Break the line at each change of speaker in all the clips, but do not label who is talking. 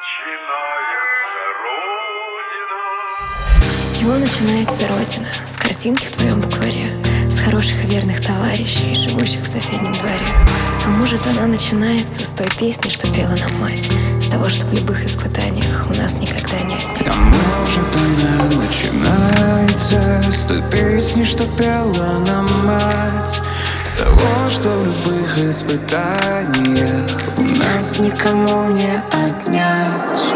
С чего начинается Родина? С картинки в твоем букваре, с хороших и верных товарищей, живущих в соседнем дворе. А может, она начинается с той песни, что пела нам мать, с того, что в любых испытаниях у нас никогда нет.
А может, она начинается с той песни, что пела нам мать, с того, что в любых испытаниях у нас никому не отнять.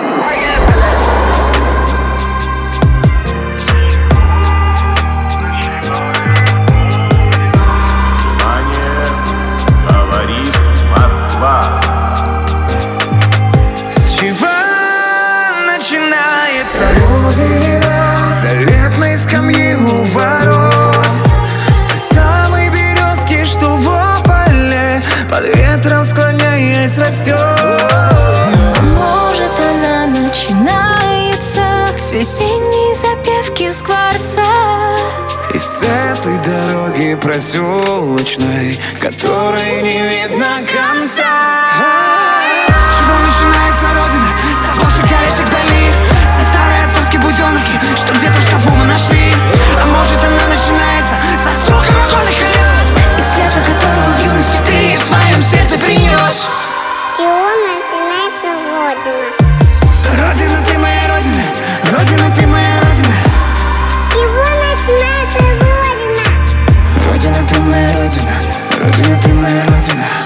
С чего начинается Родина? С заветной скамьи у ворот, с той самой березки, что в ополе под ветром склоняясь растет.
Может, она начинается с весенней запевки скворца
И с этой дороги проселочной, которой не видно конца. С чего начинается Родина? С окошек горящих вдали, со старой отцовской буденовки, что где-то в шкафу мы нашли. А может, она начинается со стуком вагонных колес, из клятвы, которую в юности ты в своем сердце принес.
С чего начинается Родина?
Родина, ты моя Родина, Родина, ты моя Родина.
С чего начинается Родина?
Родина, ты моя Родина, Родина, ты моя Родина.